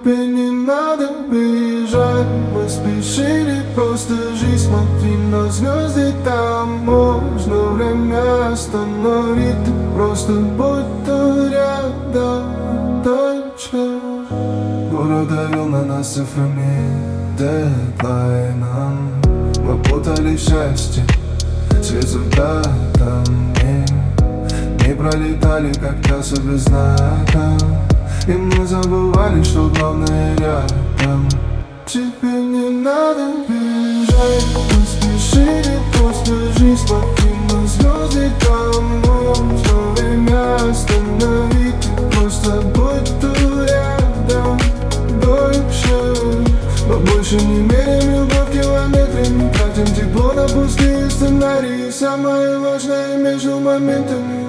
Теперь не надо бежать, мы спешили просто жить. Смотри на звезды, там можно время остановить. Ты просто будь тут рядом дальше. Город давил на нас цифрами, дедлайном. Мы путали счастье с результатом. Не пролетали как часы без знака, и мы забывали, что главное рядом. Теперь не надо бежать, мы спешили просто жить. Смотри на звезды, там можно время остановить. Ты просто будь тут рядом дольше. Мы больше не меряем любовь километрами, тратим тепло на пустые сценарии. Самое важное между моментами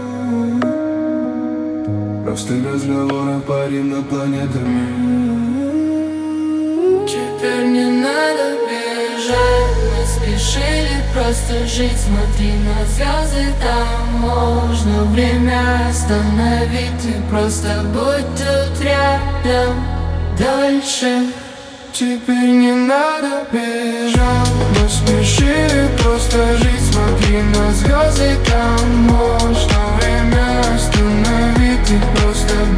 простые разговоры, парим над планетами. Теперь не надо бежать, мы спешили просто жить. Смотри на звезды, там можно время остановить. Ты просто будь тут рядом дальше. Теперь не надо бежать, мы спешили просто жить. Смотри на звезды, там можно время остановить. Ты просто